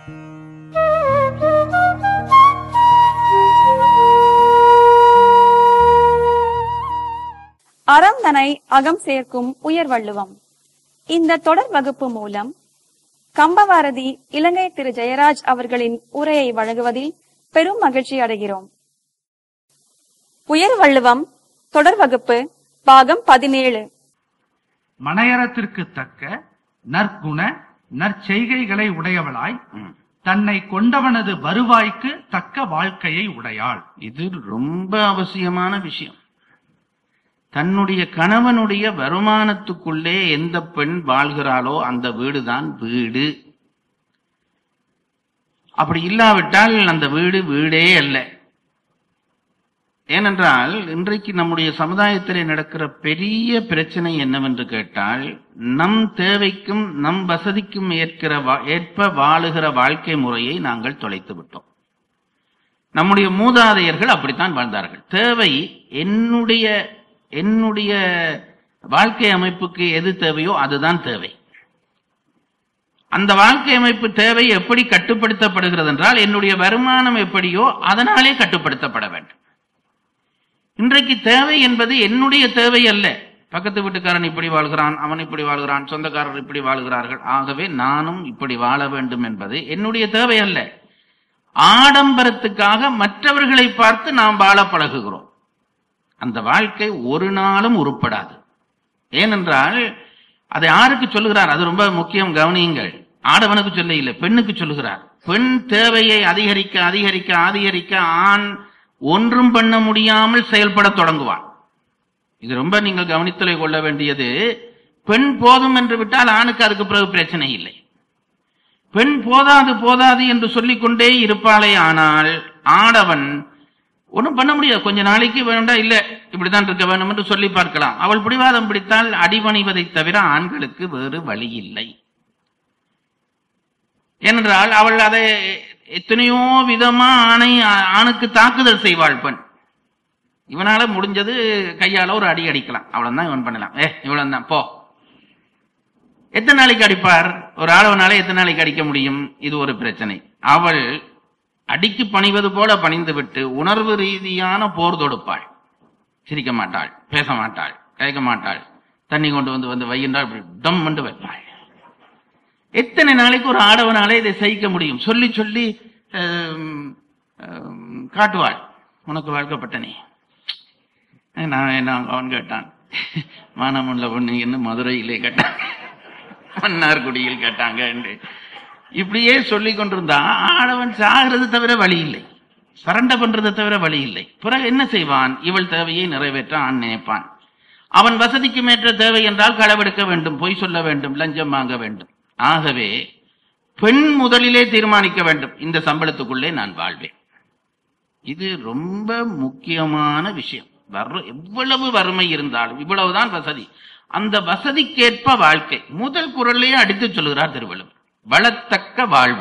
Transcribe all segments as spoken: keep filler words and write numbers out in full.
அறம் தனை அகம் சேர்க்கும் உயர் வள்ளுவம். இந்த தொடர் வகுப்பு மூலம் கம்பவாரதி இலங்கை திரு ஜெயராஜ் அவர்களின் உரையை வழங்குவதில் பெரும் மகிழ்ச்சி அடைகிறோம். உயர் வள்ளுவம் தொடர் வகுப்பு பாகம் பதினேழு. மனையறத்திற்கு தக்க நற்குண நற்செய்கைகளை உடையவளாய் தன்னை கொண்டவனது வருவாய்க்கு தக்க வாழ்க்கையை உடையாள். இது ரொம்ப அவசியமான விஷயம். தன்னுடைய கணவனுடைய வருமானத்துக்குள்ளே எந்த பெண் வாழ்கிறாளோ அந்த வீடுதான் வீடு. அப்படி இல்லாவிட்டால் அந்த வீடு வீடே அல்ல. ஏனென்றால் இன்றைக்கு நம்முடைய சமுதாயத்திலே நடக்கிற பெரிய பிரச்சனை என்னவென்று கேட்டால், நம் தேவைக்கும் நம் வசதிக்கும் ஏற்கிற ஏற்ப வாழுகிற வாழ்க்கை முறையை நாங்கள் தொலைத்து விட்டோம். நம்முடைய மூதாதையர்கள் அப்படித்தான் வாழ்ந்தார்கள். தேவை என்னுடைய என்னுடைய வாழ்க்கை அமைப்புக்கு எது தேவையோ அதுதான் தேவை. அந்த வாழ்க்கை அமைப்பு தேவை எப்படி கட்டுப்படுத்தப்படுகிறது என்றால், என்னுடைய வருமானம் எப்படியோ அதனாலே கட்டுப்படுத்தப்பட வேண்டும். இன்றைக்கு தேவை என்பது என்னுடைய தேவை அல்ல. பக்கத்து வீட்டுக்காரன் இப்படி வாழ்கிறான், அவன் இப்படி வாழ்கிறான், சொந்தக்காரர் இப்படி வாழ்கிறார்கள், ஆகவே நானும் இப்படி வாழ வேண்டும் என்பது என்னுடைய தேவை அல்ல. ஆடம்பரத்துக்காக மற்றவர்களை பார்த்து நாம் வாழ பழகுகிறோம். அந்த வாழ்க்கை ஒரு நாளும் உருப்படாது. ஏனென்றால் அதை யாருக்கு சொல்லுகிறார்? அது ரொம்ப முக்கியம், கவனியுங்கள். ஆடவனுக்கு சொல்ல இல்லை, பெண்ணுக்கு சொல்லுகிறார். பெண் தேவையை அதிகரிக்க அதிகரிக்க அதிகரிக்க ஆண் ஒன்றும் பண்ண முடியாமல் செயல்பட தொடங்குவான். இது ரொம்ப நீங்கள் கவனித்தலை கொள்ள வேண்டியது. பெண் போதும் என்று விட்டால் ஆணுக்கு அதுக்கு பிறகு பிரச்சனை இல்லை. பெண் போதாது போதாது என்று சொல்லிக் கொண்டே இருப்பாளே, ஆனால் ஆடவன் ஒன்றும் பண்ண முடியாது. கொஞ்ச நாளைக்கு வேண்டா, இல்ல இப்படித்தான் இருக்க வேண்டும் என்று சொல்லி பார்க்கலாம். அவள் பிடிவாதம் பிடித்தால் அடிபணிவதை தவிர ஆண்களுக்கு வேறு வழி இல்லை. ஏனென்றால் அவள் அதை எத்தனையோ விதமா ஆணை ஆணுக்கு தாக்குதல் செய்வாள். பெண் இவனால முடிஞ்சது கையால ஒரு அடி அடிக்கலாம், அவ்வளவுதான் இவன் பண்ணலாம். ஏ இவ்வளவு தான் போ. எத்தனை நாளைக்கு அடிப்பார்? ஒரு ஆளவனால எத்தனை நாளைக்கு அடிக்க முடியும்? இது ஒரு பிரச்சனை. அவள் அடிக்கு பணிவது போல பணிந்து விட்டு உணர்வு ரீதியான போர் தொடுப்பாள். சிரிக்க மாட்டாள், பேச மாட்டாள், கேட்க மாட்டாள். தண்ணி கொண்டு வந்து வந்து வையின்றால் டம் கொண்டு வைப்பாள். எத்தனை நாளைக்கு ஒரு ஆடவனாலே இதை சகிக்க முடியும்? சொல்லி சொல்லி காட்டுவாள். உனக்கு வாழ்க்கப்பட்டனே. நான் என்ன அவன் கேட்டான், மானமுள்ள பொண்ணு என்ன மதுரையிலே கேட்டான், மன்னார்குடியில் கேட்டாங்க என்று இப்படியே சொல்லி கொண்டிருந்தா ஆடவன் சாகிறது தவிர வழி இல்லை, சரண்ட பண்றதை தவிர வழி இல்லை. பிறகு என்ன செய்வான்? இவள் தேவையை நிறைவேற்ற ஆண் நினைப்பான். அவன் வசதிக்கு மேற்ற தேவை என்றால் களவெடுக்க வேண்டும், பொய் சொல்ல வேண்டும், லஞ்சம் வாங்க வேண்டும். ஆகவே பெண் முதலிலே தீர்மானிக்க வேண்டும், இந்த சம்பளத்துக்குள்ளே நான் வாழ்வேன். இது ரொம்ப முக்கியமான விஷயம். எவ்வளவு வறுமை இருந்தாலும் இவ்வளவுதான் வசதி, அந்த வசதிக்கேற்ப வாழ்க்கை. முதல் குரலையே அடித்து சொல்லுகிறார் திருவள்ளுவர், வளத்தக்க வாழ்வு.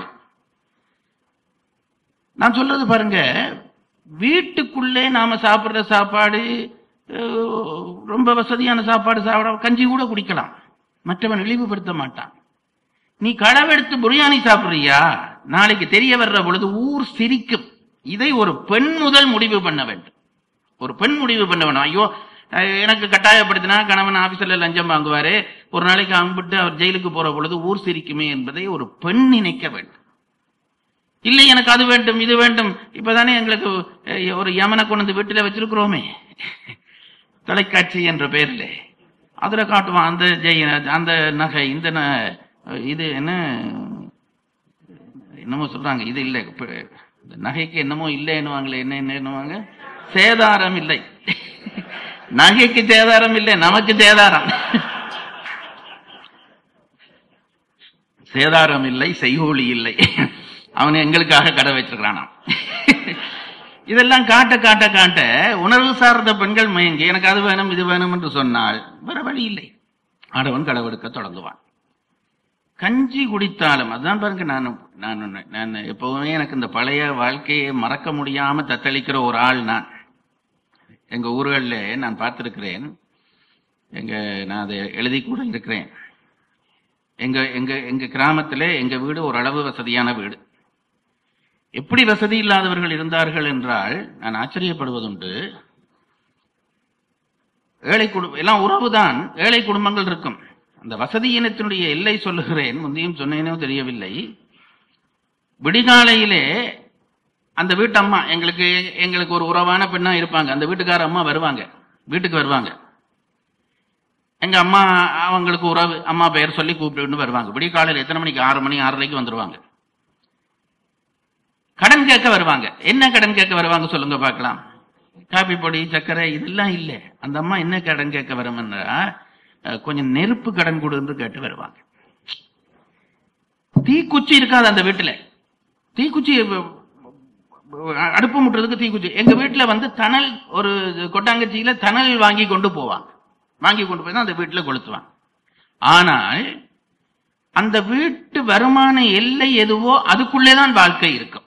நான் சொல்றது பாருங்க, வீட்டுக்குள்ளே நாம சாப்பிடுற சாப்பாடு ரொம்ப வசதியான சாப்பாடு சாப்பிட, கஞ்சி கூட குடிக்கலாம், மற்றவன் இழிவுபடுத்த மாட்டான். நீ களவெடுத்து பிரியாணி சாப்பிடுறியா, நாளைக்கு தெரிய வர்ற பொழுது ஊர் சிரிக்கும். இதை ஒரு பெண் முதல் முடிவு பண்ண வேண்டும். ஒரு பெண் முடிவு பண்ண வேணும். ஐயோ எனக்கு கட்டாயப்படுத்தினா கணவன் ஆபீஸ்ல லஞ்சம் வாங்குவாரு, ஒரு நாளைக்கு அம்பிட்டு அவர் ஜெயிலுக்கு போற பொழுது ஊர் சிரிக்குமே என்பதை ஒரு பெண் நினைக்க வேண்டும். இல்லை எனக்கு அது வேண்டும் இது வேண்டும். இப்பதானே எங்களுக்கு ஒரு யமனை கொண்டு வீட்டுல வச்சிருக்கிறோமே தொலைக்காட்சி என்ற பெயர்ல, அதுல காட்டுவான் அந்த ஜெய அந்த நகை இந்த இது என்ன என்னமோ சொல்றாங்க, இது இல்லை நகைக்கு என்னமோ இல்லை என்னவாங்களே, என்ன என்ன என்னவாங்க, சேதாரம் இல்லை. நகைக்கு சேதாரம் இல்லை, நமக்கு சேதாரம். சேதாரம் இல்லை, செய்கூலி இல்லை, அவன் எங்களுக்காக கடை வச்சிருக்கிறானாம். இதெல்லாம் காட்ட காட்ட காட்ட உணர்வு சார்ந்த பெண்கள் மயங்கி எனக்கு அது வேணும் இது வேணும் என்று சொன்னால் வேற வழி இல்லை, ஆடவன் களவெடுக்க தொடங்குவான். கஞ்சி குடித்தாலும் அதுதான் பாருங்க, நான் நான் நான் எப்பவுமே எனக்கு இந்த பழைய வாழ்க்கையை மறக்க முடியாம தத்தளிக்கிற ஒரு ஆள் நான். எங்க ஊர்களில் நான் பார்த்திருக்கிறேன், எங்க நான் அதை எழுதி கூட இருக்கிறேன். எங்க எங்க எங்க கிராமத்துல எங்க வீடு ஓரளவு வசதியான வீடு. எப்படி வசதி இல்லாதவர்கள் இருந்தார்கள் என்றால் நான் ஆச்சரியப்படுவதுண்டு. ஏழை குடும்பம் எல்லாம் உறவுதான், ஏழை குடும்பங்கள் இருக்கும். அந்த வசதியினத்தினுடைய எல்லை சொல்லுகிறேன், முந்தையும் சொன்னேனோ தெரியவில்லை. விடிகாலையிலே அந்த வீட்டு அம்மா, எங்களுக்கு எங்களுக்கு ஒரு உறவான பெண்ணா இருப்பாங்க, அந்த வீட்டுக்கார அம்மா வருவாங்க, வீட்டுக்கு வருவாங்க. எங்க அம்மா அவங்களுக்கு உறவு, அம்மா பெயர் சொல்லி கூப்பிட்டு வருவாங்க. விடிகாலையில் எத்தனை மணிக்கு? ஆறு மணி ஆறரைக்கு வந்துருவாங்க. கடன் கேட்க வருவாங்க. என்ன கடன் கேட்க வருவாங்க சொல்லுங்க பார்க்கலாம்? காபி பொடி, சர்க்கரை இதெல்லாம் இல்லை. அந்த அம்மா என்ன கடன் கேட்க வரும்னா, கொஞ்சம் நெருப்பு கடன் கொடுன்னு கேட்டு வருவாங்க. தீக்குச்சி இருக்காது அந்த வீட்டுல. தீக்குச்சி, அடுப்பு முட்டுறதுக்கு தீக்குச்சி. எங்க வீட்டுல வந்து தணல், ஒரு கொட்டாங்கச்சியில தணல் வாங்கி கொண்டு போவாங்க. வாங்கி கொண்டு போய் தான் அந்த வீட்டுல கொளுத்துவாங்க. ஆனால் அந்த வீட்டு வருமான எல்லை எதுவோ அதுக்குள்ளேதான் வாழ்க்கை இருக்கும்.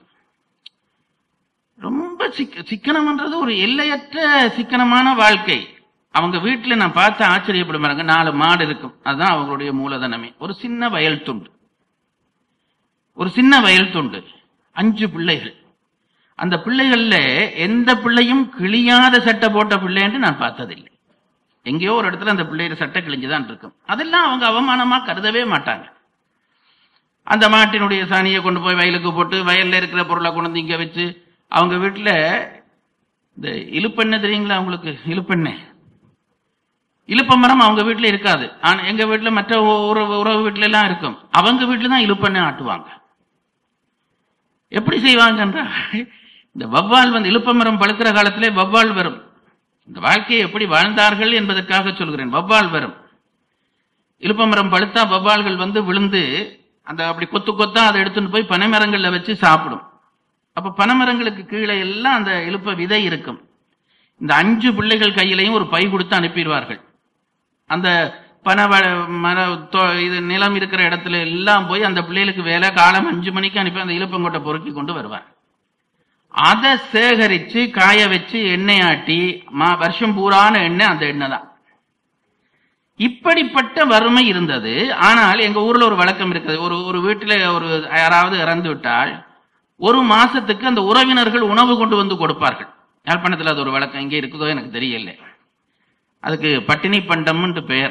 ரொம்ப சிக்க சிக்கனம்ன்றது ஒரு எல்லையற்ற சிக்கனமான வாழ்க்கை. அவங்க வீட்டுல நான் பார்த்து ஆச்சரியப்படுவாங்க. நாலு மாடு இருக்கும், அதுதான் அவங்களுடைய மூலதனமே. ஒரு சின்ன வயல் துண்டு, ஒரு சின்ன வயல் துண்டு, அஞ்சு பிள்ளைகள். அந்த பிள்ளைகள்ல எந்த பிள்ளையும் கிழியாத சட்டை போட்ட பிள்ளைன்னு நான் பார்த்ததில்லை. எங்கேயோ ஒரு இடத்துல அந்த பிள்ளையோட சட்டை கிழிஞ்சுதான் இருக்கும். அதெல்லாம் அவங்க அவமானமா கருதவே மாட்டாங்க. அந்த மாட்டினுடைய சாணியை கொண்டு போய் வயலுக்கு போட்டு, வயல்ல இருக்கிற பொருளை கொண்டு வந்து இங்க வச்சு, அவங்க வீட்டுல இந்த இலுப்பெண்ணெய் தெரியுங்களா அவங்களுக்கு? இலுப்பெண்ணெய், இலுப்ப மரம் அவங்க வீட்டுல இருக்காது. ஆனா எங்க வீட்டுல மற்ற உறவு உறவு வீட்டுல எல்லாம் இருக்கும். அவங்க வீட்டுல தான் இலுப்பெண்ணெய் ஆட்டுவாங்க. எப்படி செய்வாங்கன்றா, இந்த வவ்வால் வந்து இலுப்ப மரம் பழுக்கிற காலத்திலே வவ்வால் வரும். இந்த வாழ்க்கையை எப்படி வாழ்ந்தார்கள் என்பதற்காக சொல்கிறேன். வவ்வால் வரும். இலுப்ப மரம் பழுத்தா வவ்வால்கள் வந்து விழுந்து அந்த அப்படி கொத்து கொத்தா அதை எடுத்துட்டு போய் பனைமரங்கள்ல வச்சு சாப்பிடும். அப்ப பனைமரங்களுக்கு கீழே எல்லாம் அந்த இலுப்ப விதை இருக்கும். இந்த அஞ்சு பிள்ளைகள் கையிலையும் ஒரு பை கொடுத்து அனுப்பிடுவார்கள். அந்த பனை மர இது நிலம் இருக்கிற இடத்துல எல்லாம் போய் அந்த பிள்ளைகளுக்கு வேலை காலம் அஞ்சு மணிக்கு அனுப்பி அந்த இலுப்பங்கொட்டை பொறுக்கி கொண்டு வருவார். அதை சேகரிச்சு காய வச்சு எண்ணெய் ஆட்டி, வருஷம் பூரான எண்ணெய் அந்த எண்ணெய் தான். இப்படிப்பட்ட வறுமை இருந்தது. ஆனால் எங்க ஊர்ல ஒரு வழக்கம் இருக்குது. ஒரு ஒரு வீட்டுல ஒரு யாராவது இறந்து விட்டால் ஒரு மாசத்துக்கு அந்த உறவினர்கள் உணவு கொண்டு வந்து கொடுப்பார்கள். யாழ்ப்பாணத்தில் அது ஒரு வழக்கம், இங்கே இருக்குதோ எனக்கு தெரியல. அதுக்கு பட்டினி பண்டம்னு பெயர்.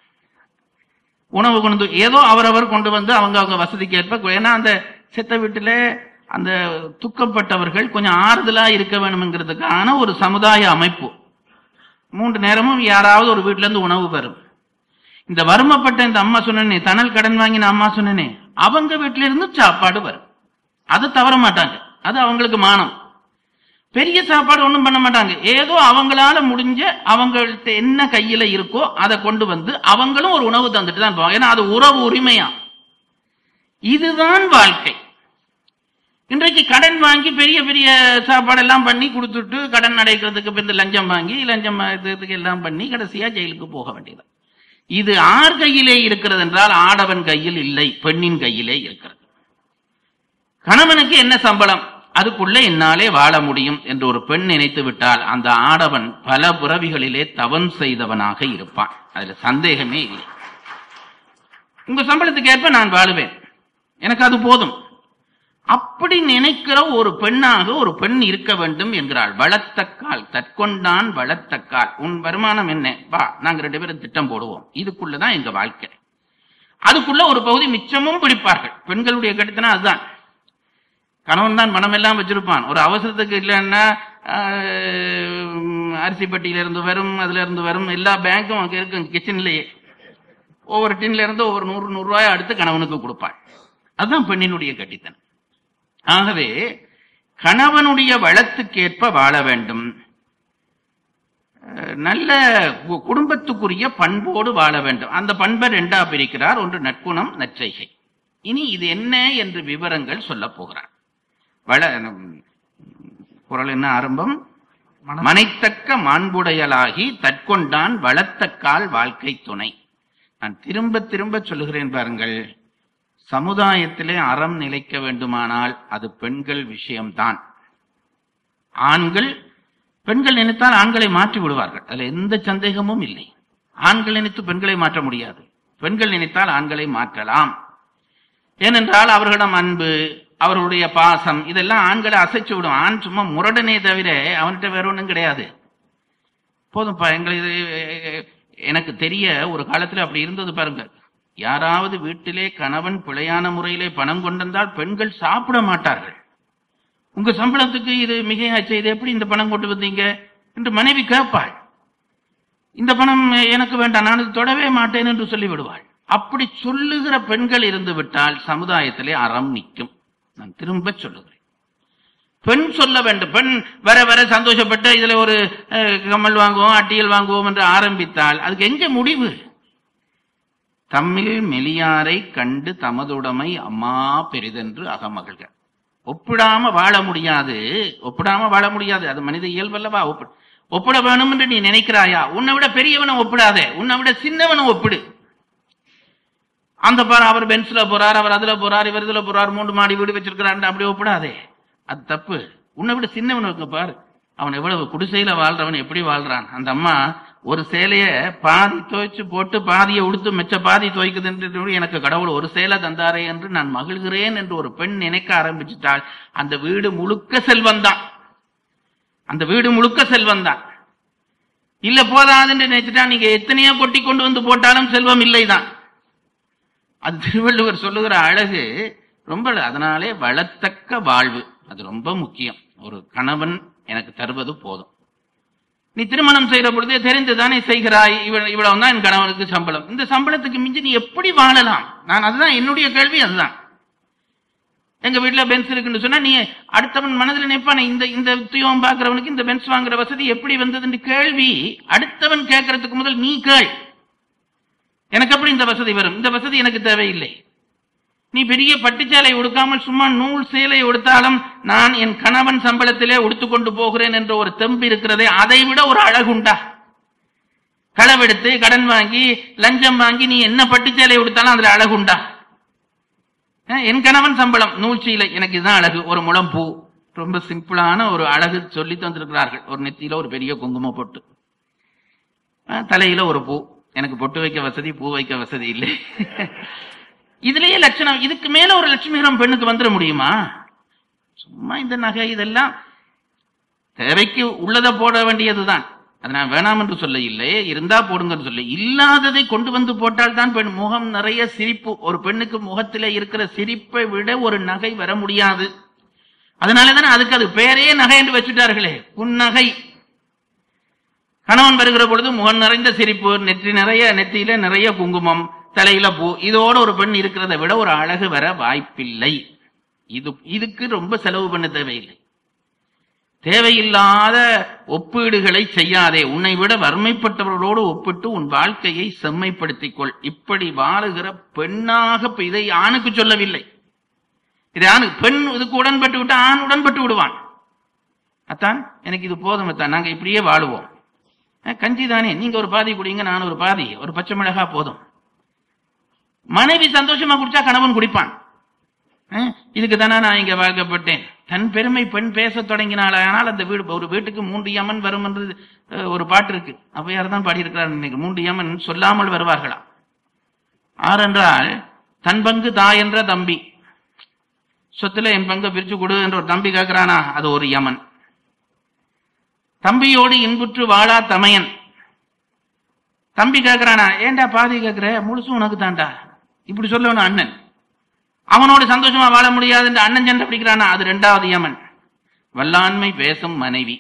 உணவு கொண்டு ஏதோ அவரவர் கொண்டு வந்து அவங்க அவங்க வசதிக்கு ஏற்ப, ஏன்னா அந்த செத்த வீட்டுல அந்த துக்கப்பட்டவர்கள் கொஞ்சம் ஆறுதலா இருக்க வேணும்ங்கிறதுக்கான ஒரு சமுதாய அமைப்பு. மூன்று நேரமும் யாராவது ஒரு வீட்டுல இருந்து உணவு வரும். இந்த வறுமைப்பட்ட இந்த அம்மா சொன்னனே, தணல் கடன் வாங்கின அம்மா சொன்னனே, அவங்க வீட்டில இருந்து சாப்பாடு வரும். அது தவற மாட்டாங்க, அது அவங்களுக்கு மானம். பெரிய சாப்பாடு ஒண்ணும் பண்ண மாட்டாங்க. ஏதோ அவங்களால முடிஞ்ச அவங்கள்ட்ட என்ன கையில இருக்கோ அதை கொண்டு வந்து அவங்களும் ஒரு உணவு தந்துட்டு தான் போவாங்க. ஏன்னா அது உறவு உரிமையா. இதுதான் வாழ்க்கை. இன்றைக்கு கடன் வாங்கி பெரிய பெரிய சாப்பாடு எல்லாம் பண்ணி கொடுத்துட்டு, கடன் அடைக்கிறதுக்கு இந்த லஞ்சம் வாங்கி லஞ்சம் எல்லாம் பண்ணி கடைசியா ஜெயிலுக்கு போக வேண்டியது. இது ஆர் கையிலே இருக்கிறது என்றால் ஆடவன் கையில் இல்லை, பெண்ணின் கையிலே இருக்கிறது. கணவனுக்கு என்ன சம்பளம், அதுக்குள்ள என்னாலே வாழ முடியும் என்று ஒரு பெண் நினைத்து விட்டால் அந்த ஆடவன் பல பிறவிகளிலே தவம் செய்தவனாக இருப்பான். அதுல சந்தேகமே இல்லை. உங்க சம்பளத்துக்கு ஏற்ப நான் வாழுவேன், எனக்கு அது போதும். அப்படி நினைக்கிற ஒரு பெண்ணாக ஒரு பெண் இருக்க வேண்டும் என்கிறாள். வளர்த்தக்கால் தற்கொண்டான் வளர்த்தக்கால். உன் வருமானம் என்ன, வா நாங்க ரெண்டு பேரும் திட்டம் போடுவோம், இதுக்குள்ளதான் எங்க வாழ்க்கை. அதுக்குள்ள ஒரு பகுதி மிச்சமும் பிடிப்பார்கள். பெண்களுடைய கட்டுத்தனா அதுதான். கணவன் தான் மனம் எல்லாம் வச்சிருப்பான். ஒரு அவசரத்துக்கு இல்லைன்னா அரிசி பட்டியில இருந்து வரும், அதுல இருந்து வரும், எல்லா பேங்க்கும் அங்க இருக்கு கிச்சன்லயே. ஒவ்வொரு டின்ல இருந்து ஒவ்வொரு நூறு நூறு ரூபாய் அடுத்து கணவனுக்கு கொடுப்பான். அதுதான் பெண்ணினுடைய கட்டித்தனம். ஆகவே கணவனுடைய வளத்துக்கேற்ப வாழ வேண்டும். நல்ல குடும்பத்துக்குரிய பண்போடு வாழ வேண்டும். அந்த பண்பை ரெண்டா பிரிக்கிறார். ஒன்று நற்குணம், நற்செய்கை. இனி இது என்ன என்று விவரங்கள் சொல்ல போகிறார். வள குறள் என்ன ஆரம்பம்? மனைத்தக்க மாண்புடையலாகி தற்கொண்டான் வளர்த்தக்கால் வாழ்க்கை துணை. நான் திரும்ப திரும்ப சொல்லுகிறேன் பாருங்கள், சமுதாயத்திலே அறம் நிலைக்க வேண்டுமானால் அது பெண்கள் விஷயம்தான். ஆண்கள் பெண்கள் நினைத்தால் ஆண்களை மாற்றி விடுவார்கள், அதுல எந்த சந்தேகமும் இல்லை. ஆண்கள் நினைத்து பெண்களை மாற்ற முடியாது, பெண்கள் நினைத்தால் ஆண்களை மாற்றலாம். ஏனென்றால் அவர்களிடம் அன்பு, அவர்களுடைய பாசம், இதெல்லாம் ஆண்களை அசைச்சு விடும். ஆண் சும்மா முரடனே தவிர அவன்கிட்ட வேற ஒன்றும் கிடையாது. போதும்ப்பா எங்களை இது எனக்கு தெரிய ஒரு காலத்துல அப்படி இருந்தது பாருங்க. யாராவது வீட்டிலே கணவன் பிழையான முறையிலே பணம் கொண்டிருந்தால் பெண்கள் சாப்பிட மாட்டார்கள். உங்க சம்பளத்துக்கு இது மிகையாச்சு, இது எப்படி இந்த பணம் கொண்டு வந்தீங்க என்று மனைவி கேட்பாள். இந்த பணம் எனக்கு வேண்டாம், நான் இது தொடவே மாட்டேன் என்று சொல்லி விடுவாள். அப்படி சொல்லுகிற பெண்கள் இருந்து விட்டால் சமுதாயத்திலே அறம் நிற்கும். நான் திரும்ப சொல்லுகிறேன், பெண் சொல்ல வேண்டும். பெண் வர வர சந்தோஷப்பட்டு இதுல ஒரு கம்மல் வாங்குவோம், அட்டியல் வாங்குவோம் என்று ஆரம்பித்தால் அதுக்கு எங்க முடிவு? தம்மில் மெலியாரை கண்டு தமதுடைமை அம்மா பெரிதென்று அகமகிழ்க. ஒப்பிடாம வாழ முடியாது, ஒப்பிடாம வாழ முடியாது. அது மனித இயல்பல்லவா? ஒப்பிட ஒப்பிட வேணும் என்று நீ நினைக்கிறாயா? உன்னை விட பெரியவனை ஒப்பிடாதே, உன்னை விட சின்னவனை ஒப்பிடு. அந்த பாரு, அவர் பென்ஸ்ல போறார், அவர் அதுல போறார், இவர் இதுல போறார், மூன்று மாடி வீடு வச்சிருக்கிறார், அப்படி ஒப்பிடாதே. அது தப்பு. உன்னை விட சின்னவனுக்கு பாரு, அவன் எவ்வளவு குடிசையில வாழ்றவன் எப்படி வாழ்றான். அந்த அம்மா ஒரு சேலைய பாதி துவைச்சு போட்டு பாதியை உடுத்து மெச்ச பாதி துவைக்குது என்று எனக்கு கடவுள் ஒரு சேலை தந்தாரே என்று நான் மகிழ்கிறேன் என்று ஒரு பெண் நினைக்க ஆரம்பிச்சுட்டால் அந்த வீடு முழுக்க செல்வம் தான். அந்த வீடு முழுக்க செல்வம் தான். இல்ல போதாதுன்னு நினைச்சுட்டா நீங்க எத்தனையோ கொட்டி கொண்டு வந்து போட்டாலும் செல்வம் இல்லைதான். அது திருவள்ளுவர் சொல்லுகிற அழகு ரொம்ப. அதனாலே வளத்தக்க வாழ்வு அது ரொம்ப முக்கியம். ஒரு கணவன் எனக்கு தருவது போதும். நீ திருமணம் செய்யற பொழுதே தெரிந்துதானே செய்கிறாய், இவ்வளவு தான் என் கணவனுக்கு சம்பளம். இந்த சம்பளத்துக்கு மிஞ்சி நீ எப்படி வாழலாம்? நான் அதுதான் என்னுடைய கேள்வி. அதுதான் எங்க வீட்டுல பென்ஸ் இருக்குன்னு சொன்னா நீ அடுத்தவன் மனதில் நினைப்பான இந்த இந்த உத்தியோகம் பாக்குறவனுக்கு இந்த பென்ஸ் வாங்குற வசதி எப்படி வந்ததுன்னு கேள்வி அடுத்தவன் கேட்கறதுக்கு முதல் நீ கேள். எனக்கு எப்படி இந்த வசதி வரும்? இந்த வசதி எனக்கு தேவையில்லை. நீ பெரிய பட்டுச்சேலை உடுக்காமல் சும்மா நூல் சேலை உடுத்தாலும் நான் என் கணவன் சம்பளத்திலே உடுத்துக்கொண்டு போகிறேன் என்ற ஒரு தெம்பு இருக்கிறதே, அதை விட ஒரு அழகுண்டா? களவெடுத்து கடன் வாங்கி லஞ்சம் வாங்கி நீ என்ன பட்டுச்சேலை உடுத்தாலும் அதுல அழகுண்டா? என் கணவன் சம்பளம் நூல் சீலை, எனக்கு இதுதான் அழகு. ஒரு முழம் பூ, ரொம்ப சிம்பிளான ஒரு அழகு சொல்லி தந்திருக்கிறார்கள். ஒரு நெத்தியில ஒரு பெரிய குங்கும பொட்டு, தலையில ஒரு பூ. எனக்கு பொட்டு வைக்க வசதி, பூ வைக்க வசதி இல்லை. இதுலயே லட்சணம். இதுக்கு மேல ஒரு லட்சுமிகரம் பெண்ணுக்கு வந்துட முடியுமா? சும்மா இந்த நகை இதெல்லாம் தேவைக்கு உள்ளதை போட வேண்டியதுதான். அது நான் வேணாம் என்று சொல்ல இல்லை, இருந்தா போடுங்கன்னு சொல்ல. இல்லாததை கொண்டு வந்து போட்டால் தான் பெண் முகம் நிறைய சிரிப்பு. ஒரு பெண்ணுக்கு முகத்தில இருக்கிற சிரிப்பை விட ஒரு நகை வர முடியாது. அதனாலதானே அதுக்கு அது பேரே நகை என்று வச்சுட்டார்களே, புன்னகை. கணவன் வருகிற பொழுது முகம் நிறைந்த சிரிப்பு, நெற்றி நிறைய நெற்றியில நிறைய குங்குமம், தலையில பூ. இதோட ஒரு பெண் இருக்கிறத விட ஒரு அழகு வர வாய்ப்பில்லை. இது இதுக்கு ரொம்ப செலவு பண்ண தேவையில்லை. தேவையில்லாத ஒப்பீடுகளை செய்யாதே. உன்னை விட வறுமைப்பட்டவர்களோடு ஒப்பிட்டு உன் வாழ்க்கையை செம்மைப்படுத்திக் கொள். இப்படி வாழுகிற பெண்ணாக இதை ஆணுக்கு சொல்லவில்லை. இதை ஆணு பெண் இதுக்கு உடன்பட்டு விட்டு ஆண் உடன்பட்டு விடுவான். அத்தான் எனக்கு இது போதும் அத்தான், நாங்க இப்படியே வாழுவோம். கஞ்சி தானே, நீங்க ஒரு பாதி குடிங்க, நான் ஒரு பாதி, ஒரு பச்சை மிளகா போதும். மனைவி சந்தோஷமா குடிச்சா கணவன் குடிப்பான். இதுக்கு தானே நான் இங்க வாழ்க்கப்பட்டேன். தன் பெருமை பெண் பேச தொடங்கினானால் அந்த வீடு, ஒரு வீட்டுக்கு மூன்று யமன் வரும் என்று ஒரு பாட்டு இருக்கு. அவ்வையார் தான் பாடியிருக்கிறார். இன்னைக்கு மூன்று யமன் சொல்லாமல் வருவார்களா? ஆறென்றால் தன் பங்கு தாய் என்ற தம்பி, சொத்துல என் பங்கு பிரிச்சு கொடு என்ற ஒரு தம்பி கேட்கிறானா, அது ஒரு யமன். தம்பியோடு இன்புற்று வாழா தமையன், தம்பி கேட்கிறானா, ஏண்டா பாதி கேட்கிற, முழுசும் உனக்கு தாண்டா, இப்படி சொல்லணும் அண்ணன். அவனோடு சந்தோஷமா வாழ முடியாது என்று அண்ணன் சண்டை பிடிக்கிறானா, அது இரண்டாவது யமன். வல்லாண்மை பேசும் மனைவி,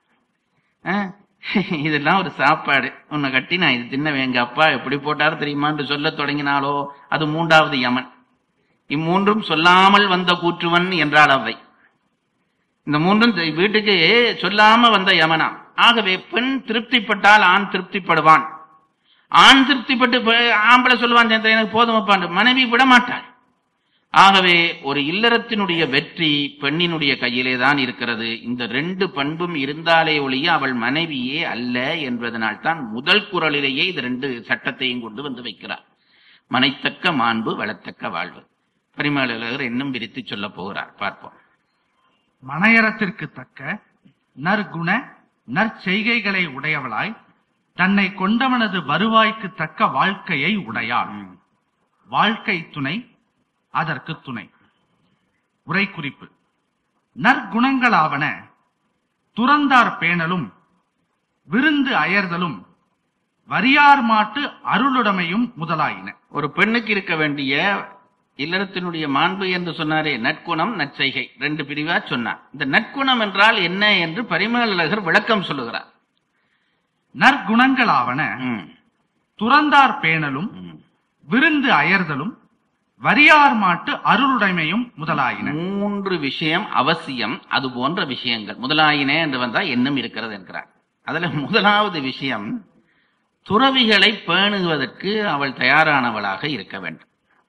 இதெல்லாம் ஒரு சாப்பாடு, உன்னை கட்டி நான் இது தின்னவேன், எங்க அப்பா எப்படி போட்டாரு தெரியுமான்னு சொல்ல தொடங்கினாலோ அது மூன்றாவது யமன். இம்மூன்றும் சொல்லாமல் வந்த கூற்றுவன் என்றால் அவை. இந்த மூன்றும் வீட்டுக்கு சொல்லாம வந்த யமனா. ஆகவே பெண் திருப்திப்பட்டால் ஆண் திருப்திப்படுவான். ஆண் திருப்திப்பட்டு ஆம்பளை சொல்லுவான் எனக்கு போதுமப்பான், மனைவி விட மாட்டாள். ஆகவே ஒரு இல்லறத்தினுடைய வெற்றி பெண்ணினுடைய கையிலே தான் இருக்கிறது. இந்த ரெண்டு பண்பும் இருந்தாலே ஒழிய அவள் மனைவியே அல்ல என்பதனால் தான் முதல் குறளிலேயே இது ரெண்டு சட்டத்தையும் கொண்டு வந்து வைக்கிறார். மனைத்தக்க மாண்பு வளத்தக்க வாழ்வு. பரிமளர் இன்னும் விரித்து சொல்ல போகிறார், பார்ப்போம். மனையறத்திற்கு தக்க நற்குண நற்செய்கைகளை உடையவளாய் தன்னை கொண்டவனது வருவாய்க்கு தக்க வாழ்க்கையை உடையாள். வாழ்க்கை துணை அதற்கு துணை. உரை குறிப்பு. நற்குணங்களாவன துறந்தார் பேணலும் விருந்து அயர்தலும் வரியார் மாட்டு அருளுடைமையும் முதலாயின. ஒரு பெண்ணுக்கு இருக்க வேண்டிய இல்லறத்தினுடைய மாண்பு என்று சொன்னாரே, நற்குணம் நற்செய்கை ரெண்டு பிரிவா சொன்னார். இந்த நற்குணம் என்றால் என்ன என்று பரிமேலழகர் விளக்கம் சொல்லுகிறார். நற்குணங்களாவன துறந்தார் பேணலும் விருந்து அயர்தலும் வரியார் மாட்டு அருளுடைமையும் முதலாயின. மூன்று விஷயம் அவசியம். அது போன்ற விஷயங்கள் முதலாயின என்று வந்தா என்னும் இருக்கிறது என்கிறார். அதுல முதலாவது விஷயம், துறவிகளை பேணுவதற்கு அவள் தயாரானவளாக இருக்க வேண்டும்.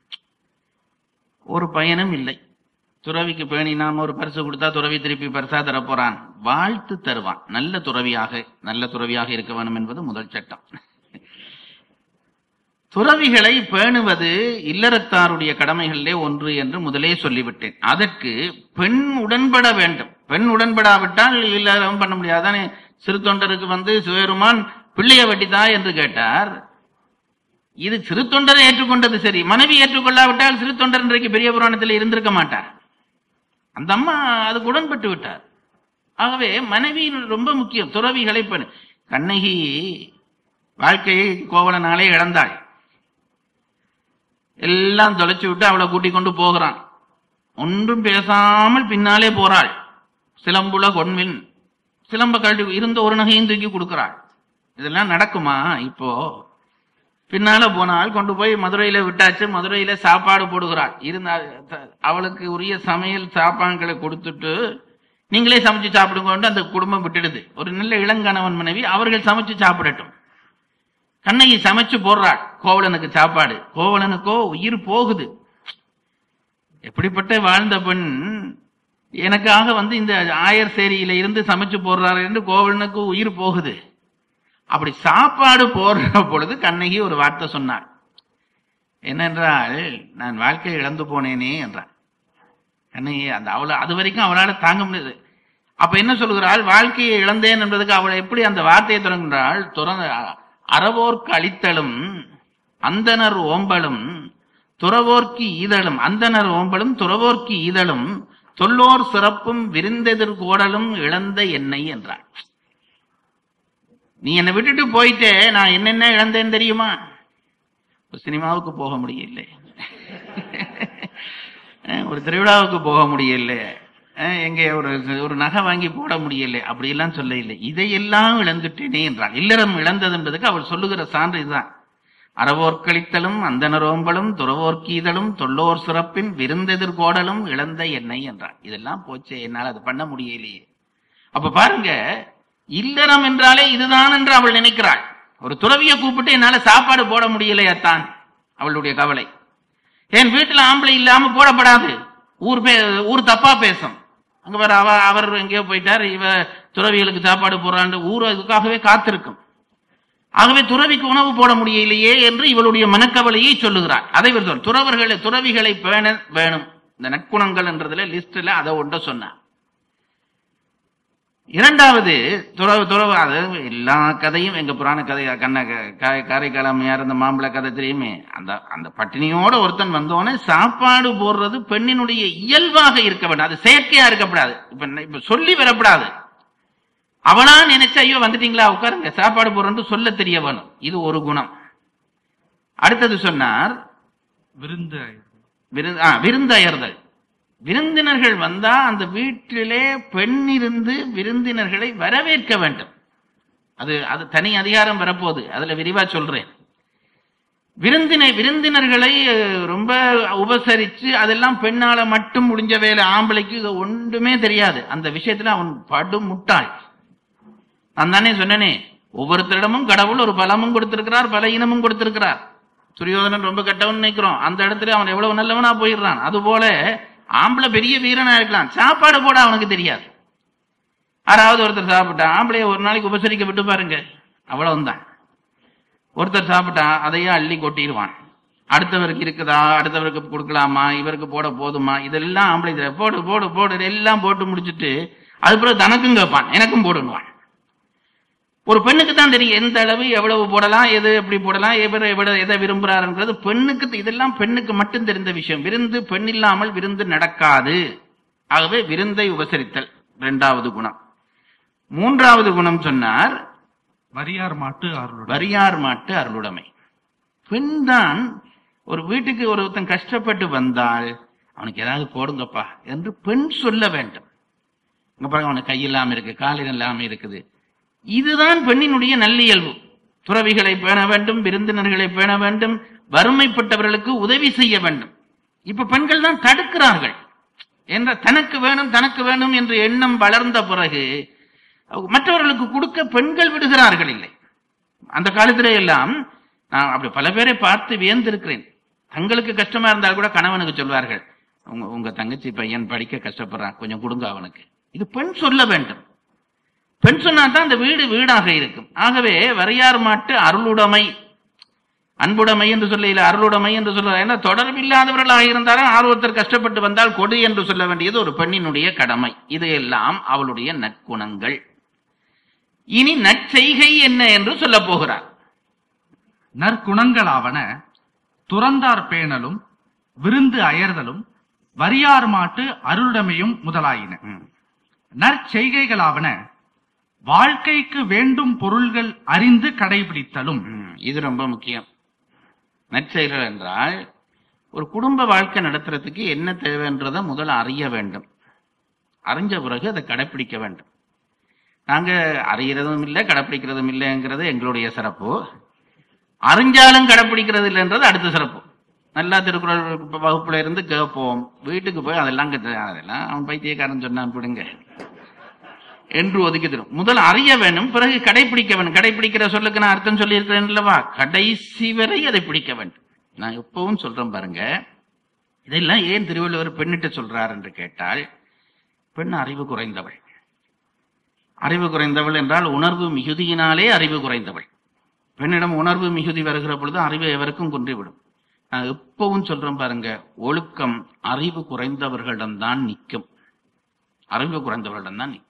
ஒரு பயனும் இல்லை துறவிக்கு பேணி நாம ஒரு பரிசு கொடுத்தா துறவி திருப்பி பரிசா தரப்போறான், வாழ்த்து தருவான். நல்ல துறவியாக நல்ல துறவியாக இருக்க வேண்டும் என்பது முதல் சட்டம். துறவிகளை பேணுவது இல்லறத்தாருடைய கடமைகளிலே ஒன்று என்று முதலே சொல்லிவிட்டேன். அதற்கு பெண் உடன்பட வேண்டும். பெண் உடன்படாவிட்டால் இல்லறம் பண்ண முடியாதானே. சிறு தொண்டருக்கு வந்து சிவபெருமான் பிள்ளைய வெட்டிதா என்று கேட்டார். இது சிறு தொண்டரை ஏற்றுக்கொண்டது சரி, மனைவி ஏற்றுக்கொள்ளாவிட்டால் சிறு தொண்டர் இன்றைக்கு பெரிய புராணத்தில் இருந்திருக்க மாட்டார். அந்த அம்மா அதுக்கு உடன்பட்டு விட்டார். ஆகவே மனைவி ரொம்ப முக்கியம். துறவிகளை பெண். கண்ணகி வாழ்க்கையை கோவலனாலே இழந்தாள். எல்லாம் தொலைச்சு விட்டு அவளை கூட்டிக் கொண்டு போகிறான். ஒன்றும் பேசாமல் பின்னாலே போறாள். சிலம்புல கொன்மின் சிலம்ப கழட்டி இருந்த ஒரு நகையும் தூக்கி கொடுக்கிறாள். இதெல்லாம் நடக்குமா? இப்போ பின்னால போனால் கொண்டு போய் மதுரையில விட்டாச்சு. மதுரையில சாப்பாடு போடுகிறாள். இருந்தா அவளுக்கு உரிய சமையல் சாப்பாடுகளை கொடுத்துட்டு நீங்களே சமைச்சு சாப்பிடுங்க, அந்த குடும்பம் விட்டுடுது. ஒரு நல்ல இளங்கணவன் மனைவி, அவர்கள் சமைச்சு சாப்பிடட்டும். கண்ணகி சமைச்சு போடுறாள் கோவலனுக்கு சாப்பாடு. கோவலனுக்கோ உயிர் போகுது. எப்படிப்பட்ட வாழ்ந்த பெண் எனக்காக வந்து இந்த ஆயர் சேரியில இருந்து சமைச்சு போடுறாரு என்று கோவலனுக்கு உயிர் போகுது. அப்படி சாப்பாடு போடுற பொழுது கண்ணகி ஒரு வார்த்தை சொன்னாள். என்னென்றால், நான் வாழ்க்கையை இழந்து போனேனே என்றாள். கண்ணகி அந்த அவளை அது வரைக்கும் அவளால் தாங்க முடியாது. அப்ப என்ன சொல்கிறாள்? வாழ்க்கையை இழந்தேன் என்பதுக்கு அவளை எப்படி அந்த வார்த்தையை தொடங்குகிறாள்? துறந்த அறவோர்க்கு அளித்தலும் அந்தனர் ஓம்பலும் துறவோர்க்கு ஈதலும், அந்தனர் ஓம்பலும் துறவோர்க்கு ஈதலும் தொல்லோர் சிறப்பும் விருந்தெதிர் கோடலும் இழந்த என்னை என்றாள். நீ என்னை விட்டுட்டு போயிட்டே, நான் என்னென்ன இழந்தேன்னு தெரியுமா? சினிமாவுக்கு போக முடியல, ஒரு திருவிழாவுக்கு போக முடியல, எங்க ஒரு ஒரு நகை வாங்கி போட முடியல, அப்படியெல்லாம் சொல்ல இல்லை. இதையெல்லாம் இழந்துட்டேனே என்றாள். இல்லறம் இழந்தது என்பதுக்கு அவள் சொல்லுகிற சான்று இதுதான். அறவோர்க்களித்தலும் அந்தனரோம்பலும் துறவோர்க்கீதலும் தொல்லோர் சிறப்பின் விருந்தெதிர் கோடலும் இழந்த என்னை என்றாள். இதெல்லாம் போச்சே, என்னால் அது பண்ண முடியலையே. அப்ப பாருங்க, இல்லறம் என்றாலே இதுதான் என்று அவள் நினைக்கிறாள். ஒரு துறவியை கூப்பிட்டு என்னால சாப்பாடு போட முடியலையாத்தான் அவளுடைய கவலை. என் வீட்டுல ஆம்பளை இல்லாம போடப்படாது, ஊர் பே ஊர் தப்பா பேசும். அங்க வேற அவ அவர் எங்கேயோ போயிட்டார், இவ துறவிகளுக்கு சாப்பாடு போறான்னு ஊர் அதுக்காகவே காத்திருக்கும். ஆகவே துறவிக்கு உணவு போட முடியலையே என்று இவளுடைய மனக்கவலையை சொல்லுகிறாள். அதை சொல் துறவர்களை துறவிகளை பேண வேணும். இந்த நற்குணங்கள் என்றதுல லிஸ்ட்ல அதை ஒன்ற சொன்னார். இரண்டாவது துறவு துறவு அது எல்லா கதையும் எங்க புராண கதை கண்ண காரைக்காலமையார் இந்த மாம்பழ கதை தெரியுமே. அந்த அந்த பட்டினியோட ஒருத்தன் வந்தோடனே சாப்பாடு போடுறது பெண்ணினுடைய இயல்பாக இருக்க வேண்டும். அது செயற்கையா இருக்கப்படாது. இப்ப இப்ப சொல்லி வரப்படாது. அவனா நினைச்சா ஐயோ வந்துட்டீங்களா உட்காருங்க சாப்பாடு போடுறன்னு சொல்ல தெரிய வேணும். இது ஒரு குணம். அடுத்தது சொன்னார் விருந்து விருந்தயர்தல். விருந்தினர்கள் வந்தா அந்த வீட்டிலே பெண் இருந்து விருந்தினர்களை வரவேற்க வேண்டும். அது அது தனி அதிகாரம் வரப்போகுது, அதுல விரிவா சொல்றேன். விருந்தினை விருந்தினர்களை ரொம்ப உபசரிச்சு அதெல்லாம் பெண்ணால மட்டும் முடிஞ்ச வேலை. ஆம்பளைக்கு இது ஒன்றுமே தெரியாது. அந்த விஷயத்துல அவன் படு முட்டாள். நான் தானே சொன்னனே, ஒவ்வொருத்தரிடமும் கடவுள் ஒரு பலமும் கொடுத்திருக்கிறார், பல இனமும் கொடுத்திருக்கிறார். துரியோதனன் ரொம்ப கெட்டவன் நினைக்கிறோம், அந்த இடத்துல அவன் எவ்வளவு நல்லவனா போயிடுறான். அது போல ஆம்பளை பெரிய வீரனா இருக்கலாம், சாப்பாடு போட அவனுக்கு தெரியாது. யாராவது ஒருத்தர் சாப்பிட்டா ஆம்பளைய ஒரு நாளைக்கு உபசரிக்க விட்டு பாருங்க, அவ்வளவுதான். ஒருத்தர் சாப்பிட்டா அதையே அள்ளி கொட்டிடுவான். அடுத்தவருக்கு இருக்குதா, அடுத்தவருக்கு கொடுக்கலாமா, இவருக்கு போட போதுமா, இதெல்லாம் ஆம்பளை போடு போடு போடு எல்லாம் போட்டு முடிச்சுட்டு அதுக்கப்புறம் தனக்கும் கேட்பான், எனக்கும் போடுவான். ஒரு பெண்ணுக்கு தான் தெரியும் எந்த அளவு எவ்வளவு போடலாம், எது எப்படி போடலாம், எவ்வளவு எதை விரும்புறாருன்றது பெண்ணுக்கு. இதெல்லாம் பெண்ணுக்கு மட்டும் தெரிந்த விஷயம். விருந்து பெண் இல்லாமல் விருந்து நடக்காது. ஆகவே விருந்தை உபசரித்தல் இரண்டாவது குணம். மூன்றாவது குணம் சொன்னார் வரியார் மாட்டு அருளுடைமை. வரியார் மாட்டு அருளுடைமை. பெண் தான் ஒரு வீட்டுக்கு ஒருத்தன் கஷ்டப்பட்டு வந்தால் அவனுக்கு ஏதாவது போடுங்கப்பா என்று பெண் சொல்ல வேண்டும். இங்க பாருங்க, அவனுக்கு கையில்லாம இருக்கு, காலில் இல்லாம இருக்குது. இதுதான் பெண்ணினுடைய நல்லியல்பு. துறவிகளை பேண வேண்டும், விருந்தினர்களை பேண வேண்டும், வறுமைப்பட்டவர்களுக்கு உதவி செய்ய வேண்டும். இப்ப பெண்கள் தான் தடுக்கிறார்கள். என்ற தனக்கு வேணும் தனக்கு வேணும் என்ற எண்ணம் வளர்ந்த பிறகு மற்றவர்களுக்கு கொடுக்க பெண்கள் விடுகிறார்கள் இல்லை. அந்த காலத்திலே எல்லாம் நான் அப்படி பல பேரை பார்த்து வியந்திருக்கிறேன். தங்களுக்கு கஷ்டமா இருந்தால் கூட கணவனுக்கு சொல்வார்கள், உங்க உங்க தங்கச்சி பையன் படிக்க கஷ்டப்படுறான், கொஞ்சம் கொடுங்க அவனுக்கு. இது பெண் சொல்ல வேண்டும். பெண் சொன்னாதான் அந்த வீடு வீடாக இருக்கும். ஆகவே வரையார் மாட்டு அருளுடைமை, அன்புடைமை என்று சொல்ல, அருளுடைமை என்று சொல்ல. ஏன்னா தொடர்பில்லாதவர்களாக இருந்தாலும் ஆர்வத்தர் கஷ்டப்பட்டு வந்தால் கொடு என்று சொல்ல வேண்டியது ஒரு பெண்ணினுடைய கடமை. இது எல்லாம் அவளுடைய நற்குணங்கள். இனி நற்செய்கை என்ன என்று சொல்ல போகிறார். நற்குணங்களாவன துறந்தார் பேணலும் விருந்து அயர்தலும் வரியார் மாட்டு அருளுடைமையும் முதலாயின. நற்செய்கைகளாவன வாழ்க்கைக்கு வேண்டும் பொருள்கள் அறிந்து கடைபிடித்தலும். இது ரொம்ப முக்கியம். நற்செயல்கள் என்றால் ஒரு குடும்ப வாழ்க்கை நடத்துறதுக்கு என்ன தேவைன்றதை முதல்ல அறிய வேண்டும். அறிஞ்ச பிறகு அதை கடைபிடிக்க வேண்டும். நாங்க அறிகிறதும் இல்லை கடைப்பிடிக்கிறதும் இல்லைங்கிறது எங்களுடைய சிறப்பு. அறிஞ்சாலும் கடைப்பிடிக்கிறது இல்லைன்றது அடுத்த சிறப்பு. நல்லா திருக்குறள் வகுப்புல இருந்து கேட்போம், வீட்டுக்கு போய் அதெல்லாம் அதெல்லாம் அவன் பைத்தியக்காரன் சொன்னான் பிடுங்க என்று ஒதுக்கி தரும். முதல் அறிய வேண்டும், பிறகு கடைபிடிக்க வேண்டும். கடைபிடிக்கிற சொல்லுக்கு நான் அர்த்தம் சொல்லி இருக்கிறேன் அல்லவா, கடைசி வரை அதை பிடிக்க வேண்டும். நான் எப்பவும் சொல்றேன் பாருங்க, இதெல்லாம் ஏன் திருவள்ளுவர் பெண்ணிட்டு சொல்றார் என்று கேட்டால், பெண் அறிவு குறைந்தவள். அறிவு குறைந்தவள் என்றால் உணர்வு மிகுதியினாலே அறிவு குறைந்தவள். பெண்ணிடம் உணர்வு மிகுதி வருகிற பொழுது அறிவு எவருக்கும் குன்றிவிடும். நான் எப்பவும் சொல்றேன் பாருங்க, ஒழுக்கம் அறிவு குறைந்தவர்களிடம்தான் நிற்கும். அறிவு குறைந்தவர்களிடம் தான் நிற்கும்.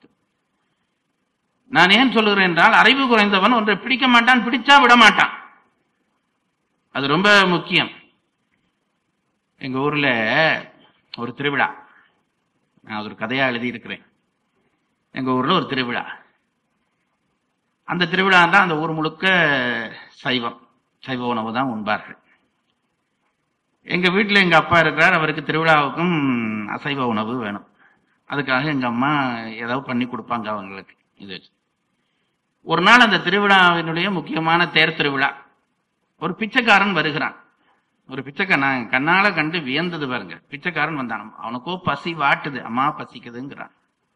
நான் ஏன் சொல்லுகிறேன் என்றால், அறிவு குறைந்தவன் ஒன்றை பிடிக்க மாட்டான், பிடிச்சா விட மாட்டான். அது ரொம்ப முக்கியம். எங்க ஊர்ல ஒரு திருவிழா, நான் ஒரு கதையா எழுதி இருக்கிறேன். எங்க ஊர்ல ஒரு திருவிழா. அந்த திருவிழா தான் அந்த ஊர் முழுக்க சைவம், சைவ உணவு தான் உண்பார்கள். எங்க வீட்டுல எங்க அப்பா இருக்கிறார், அவருக்கு திருவிழாவுக்கும் அசைவ உணவு வேணும். அதுக்காக எங்க அம்மா ஏதாவது பண்ணி கொடுப்பாங்க அவங்களுக்கு. இது ஒரு நாள் அந்த திருவிழாவினுடைய முக்கியமான தேர் திருவிழா, ஒரு பிச்சைக்காரன் வருகிறான். ஒரு பிச்சைக்காரன் கண்ணால கண்டு வியந்தது பாருங்க. பிச்சைக்காரன் வந்தான், அவனுக்கோ பசி வாட்டுது, அம்மா பசிக்குதுங்கிறான்.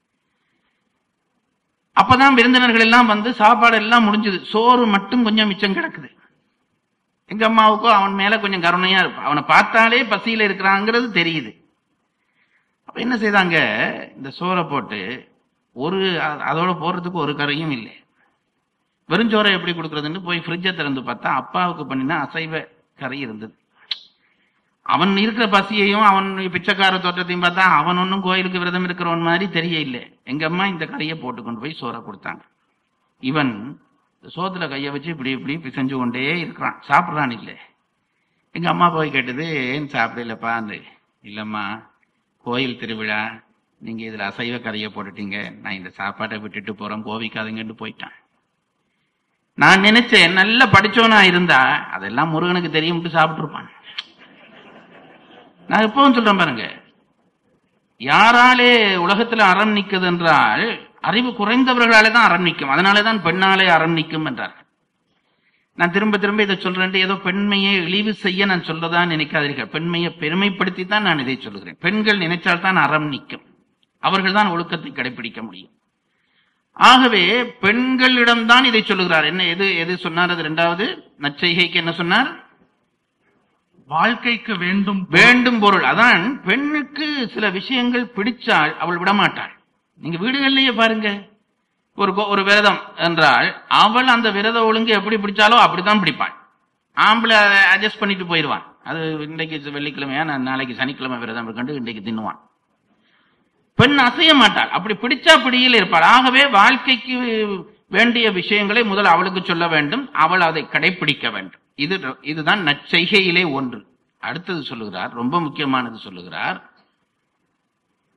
அப்பதான் விருந்தினர்கள் எல்லாம் வந்து சாப்பாடு எல்லாம் முடிஞ்சது, சோறு மட்டும் கொஞ்சம் மிச்சம் கிடக்குது. எங்க அம்மாவுக்கோ அவன் மேல கொஞ்சம் கருணையா இருப்பான், அவனை பார்த்தாலே பசியில இருக்கிறாங்கிறது தெரியுது. அப்ப என்ன செய்தாங்க, இந்த சோறை போட்டு ஒரு அதோட போடுறதுக்கு ஒரு கறியும் இல்லை. வெறுஞ்சோரை எப்படி கொடுக்கறதுன்னு போய் ஃப்ரிட்ஜை திறந்து பார்த்தா அப்பாவுக்கு பண்ணினா அசைவ கறி இருந்தது. அவன் இருக்கிற பசியையும் அவன் பிச்சைக்கார தோற்றத்தையும் பார்த்தா அவன் ஒன்னும் கோயிலுக்கு விரதம் இருக்கிறவன் மாதிரி தெரிய இல்லை. எங்க அம்மா இந்த கறியை போட்டு கொண்டு போய் சோறை கொடுத்தாங்க. இவன் சோத்துல கைய வச்சு இப்படி இப்படி பிசைஞ்சு கொண்டே இருக்கிறான், சாப்பிட்றான் இல்லை. எங்க அம்மா போய் கேட்டது, ஏன் சாப்பிடலப்பான்னு. இல்லம்மா, கோயில் திருவிழா, நீங்க இதுல அசைவ கறியை போட்டுட்டீங்க, நான் இந்த சாப்பாட்டை விட்டுட்டு போறேன், கோவிக்காதுங்கன்னு போயிட்டான். நான் நினைச்சேன், நல்ல படிச்சவனா இருந்தா அதெல்லாம் முருகனுக்கு தெரியும்ட்டு சாப்பிட்டு இருப்பான். நான் எப்பவும் சொல்றேன் பாருங்க, யாராலே உலகத்துல அறம் நிக்குது என்றால் அறிவு குறைந்தவர்களாலே தான் அறம் நிற்கும். அதனாலேதான் பெண்ணாலே அறம் நிற்கும் என்றார். நான் திரும்ப திரும்ப இதை சொல்றேன், ஏதோ பெண்மையை இழிவு செய்ய நான் சொல்லதான் நினைக்காதீர்கள். பெண்மையை பெருமைப்படுத்தி தான் நான் இதை சொல்லுகிறேன். பெண்கள் நினைச்சால் தான் அறம் நிற்கும், அவர்கள் தான் ஒழுக்கத்தை கடைபிடிக்க முடியும். ஆகவே பெண்களிடம்தான் இதை சொல்லுகிறார். என்ன எது எது சொன்னார்? அது இரண்டாவது நற்செய்கைக்கு என்ன சொன்னார்? வாழ்க்கைக்கு வேண்டும் வேண்டும் பொருள். அதான் பெண்ணுக்கு சில விஷயங்கள் பிடிச்சால் அவள் விடமாட்டாள். நீங்க வீடுகள்லயே பாருங்க, ஒரு ஒரு விரதம் என்றால் அவள் அந்த விரத ஒழுங்கு எப்படி பிடிச்சாலோ அப்படித்தான் பிடிப்பாள். ஆம்பளை அட்ஜஸ்ட் பண்ணிட்டு போயிடுவான். அது இன்றைக்கு வெள்ளிக்கிழமையா, நான் நாளைக்கு சனிக்கிழமை விரதம் இருக்கண்டு இன்றைக்கு தின்னுவான். பெண் அசைய மாட்டாள், அப்படி பிடிச்சா பிடியில் இருப்பாள். ஆகவே வாழ்க்கைக்கு வேண்டிய விஷயங்களை முதல் அவளுக்கு சொல்ல வேண்டும், அவள் அதை கடைபிடிக்க வேண்டும். இது இதுதான் நற்செய்கையிலே ஒன்று. அடுத்தது சொல்லுகிறார், ரொம்ப முக்கியமானது சொல்லுகிறார்,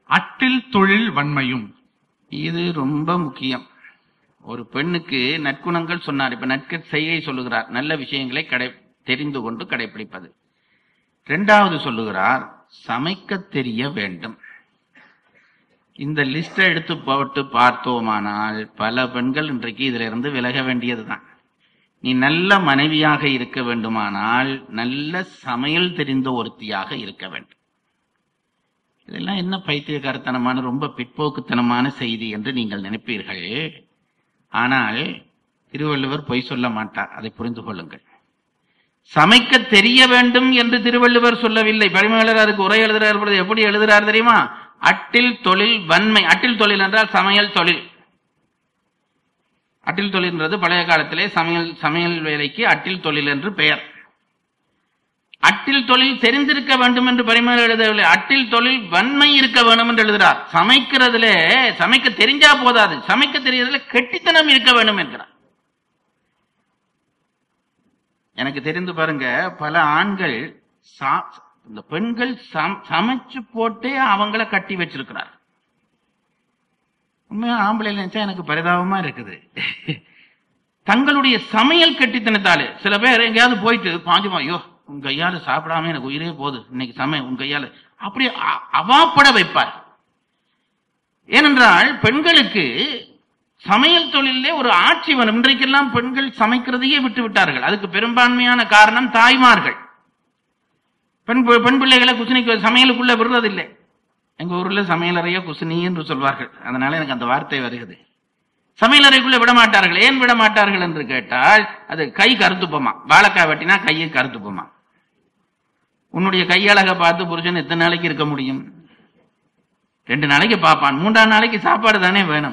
அட்டில் தொழில் வன்மையும். இது ரொம்ப முக்கியம். ஒரு பெண்ணுக்கு நற்குணங்கள் சொன்னார். இப்ப நற்க செய்கை சொல்லுகிறார், நல்ல விஷயங்களை கடை தெரிந்து கொண்டு கடைபிடிப்பது. இரண்டாவது சொல்லுகிறார், சமைக்க தெரிய வேண்டும். இந்த லிஸ்ட எடுத்து போட்டு பார்த்தோமானால் பல பெண்கள் இன்றைக்கு இதுல இருந்து விலக வேண்டியதுதான். நீ நல்ல மனைவியாக இருக்க வேண்டுமானால் நல்ல சமையல் தெரிந்த ஒருத்தியாக இருக்க வேண்டும். இதெல்லாம் என்ன பைத்தியக்காரத்தனமான ரொம்ப பிற்போக்குத்தனமான செய்தி என்று நீங்கள் நினைப்பீர்கள். ஆனால் திருவள்ளுவர் பொய் சொல்ல மாட்டார், அதை புரிந்து கொள்ளுங்கள். சமைக்க தெரிய வேண்டும் என்று திருவள்ளுவர் சொல்லவில்லை. பரிமேலர் அதுக்கு உரை எழுதுகிறார். எப்படி எழுதுகிறார் தெரியுமா? அட்டில் தொழில் வன்மை. அட்டில் தொழில் என்றால் சமையல் தொழில். அட்டில் தொழில் என்றது பழைய காலத்திலே சமையல் சமையல் வேலைக்கு அட்டில் தொழில் என்று பெயர். அட்டில் தொழில் தெரிந்திருக்க வேண்டும் என்று பரிமேலர் எழுதவில்லை. அட்டில் தொழில் வன்மை இருக்க வேண்டும் என்று எழுதுகிறார். சமைக்கிறதுல சமைக்க தெரிஞ்சா போதாது, சமைக்க தெரியறதுல கெட்டித்தனம் இருக்க வேண்டும் என்கிறார். எனக்கு தெரிந்து பாருங்க, பல ஆண்கள் இந்த பெண்கள் சமைச்சு போட்டே அவங்கள கட்டி வச்சிருக்கிறார். உண்மையா ஆம்பளை நினைச்சா எனக்கு பரிதாபமா இருக்குது. தங்களுடைய சமையல் கட்டித்தனத்தாலே சில பேர் எங்கேயாவது போயிட்டு பாஞ்சுமா, ஐயோ உன் கையால சாப்பிடாம எனக்கு உயிரே போகுது, இன்னைக்கு சமை உன் கையால அப்படி அவாப்பட வைப்பார். ஏனென்றால் பெண்களுக்கு சமையல் தொழிலே ஒரு ஆட்சி வரும். இன்றைக்கெல்லாம் பெண்கள் சமைக்கிறதையே விட்டு விட்டார்கள். அதுக்கு பெரும்பான்மையான காரணம் தாய்மார்கள். பெண் பெண் பிள்ளைகளை குசினிக்கு சமையலுக்குள்ள விடுறதில்லை. எங்க ஊர்ல சமையலறைய குசினி என்று சொல்வார்கள். அதனால எனக்கு அந்த வார்த்தை வருகிறது. சமையலறைக்குள்ள விட மாட்டார்கள். ஏன் விட மாட்டார்கள் என்று கேட்டால், அது கை கருத்துப்போமா, வாழைக்காய் வெட்டினா கையை கருத்துப்போமா. உன்னுடைய கையழக பார்த்து புருஷன் எத்தனை நாளைக்கு இருக்க முடியும்? ரெண்டு நாளைக்கு பார்ப்பான், மூன்றாம் நாளைக்கு சாப்பாடு தானே வேணும்.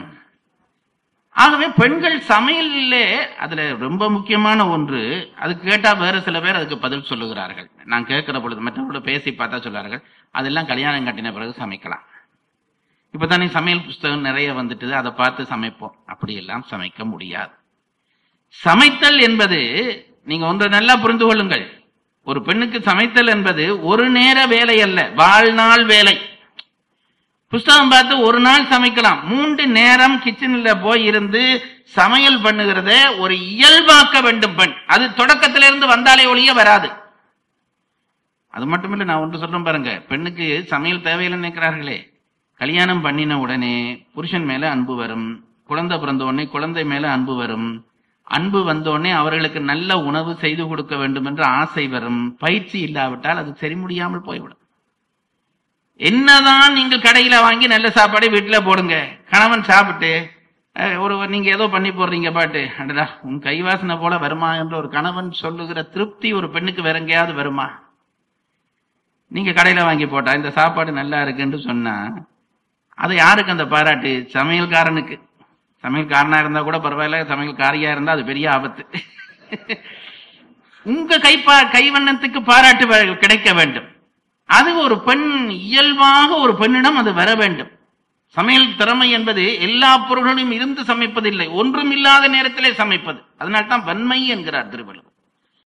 ஆகவே பெண்கள் சமையலிலே அதுல ரொம்ப முக்கியமான ஒன்று. அதுக்கு கேட்டா வேற சில பேர் அதுக்கு பதில் சொல்லுகிறார்கள். நான் கேட்கிற பொழுது மற்றவர்களோட பேசி பார்த்தா சொல்றார்கள், அதெல்லாம் கல்யாணம் கட்டின பிறகு சமைக்கலாம். இப்பதானே சமையல் புஸ்தகம் நிறைய வந்துட்டு அதை பார்த்து சமைப்போம். அப்படியெல்லாம் சமைக்க முடியாது. சமைத்தல் என்பது, நீங்க ஒன்றை நல்லா புரிந்து கொள்ளுங்கள், ஒரு பெண்ணுக்கு சமைத்தல் என்பது ஒரு நேர வேலை அல்ல, வாழ்நாள் வேலை. புஸ்தகம் பார்த்து ஒரு நாள் சமைக்கலாம். மூன்று நேரம் கிச்சன்ல போய் இருந்து சமையல் பண்ணுகிறத ஒரு இயல்பாக்க வேண்டும் பெண். அது தொடக்கத்திலிருந்து வந்தாலே ஒழிய வராது. அது மட்டுமில்லை, நான் ஒன்று சொல்றேன் பாருங்க, பெண்ணுக்கு சமையல் தேவையில்லை நினைக்கிறார்களே, கல்யாணம் பண்ணின உடனே புருஷன் மேல அன்பு வரும், குழந்தை பிறந்த உடனே குழந்தை மேல அன்பு வரும், அன்பு வந்த உடனே அவர்களுக்கு நல்ல உணவு செய்து கொடுக்க வேண்டும் என்ற ஆசை வரும். பயிற்சி இல்லாவிட்டால் அது சரி முடியாமல் போய்விடும். என்னதான் நீங்கள் கடையில வாங்கி நல்ல சாப்பாடு வீட்டுல போடுங்க, கணவன் சாப்பிட்டு ஒரு நீங்க ஏதோ பண்ணி போடுறீங்க பாட்டு, அடடா உன் கைவாசனை போல வருமா என்ற ஒரு கணவன் சொல்லுகிற திருப்தி ஒரு பெண்ணுக்கு வேற எங்கேயாவது வருமா? நீங்க கடையில வாங்கி போட்டா இந்த சாப்பாடு நல்லா இருக்குன்னு சொன்னா அது யாருக்கு அந்த பாராட்டு? சமையல்காரனுக்கு. சமையல்காரனா இருந்தா கூட பரவாயில்ல, சமையல்காரியா இருந்தா அது பெரிய ஆபத்து. உங்க கைப்பா கைவண்ணத்துக்கு பாராட்டு கிடைக்க வேண்டும். அது ஒரு பெண் இயல்பாக ஒரு பெண்ணிடம் அது வர வேண்டும். சமையல் திறமை என்பது எல்லா பொருள்களும் இருந்து சமைப்பதில்லை, ஒன்றும் இல்லாத நேரத்திலே சமைப்பது. அதனால்தான் வன்மை என்கிறார் திருவள்ளுவர்.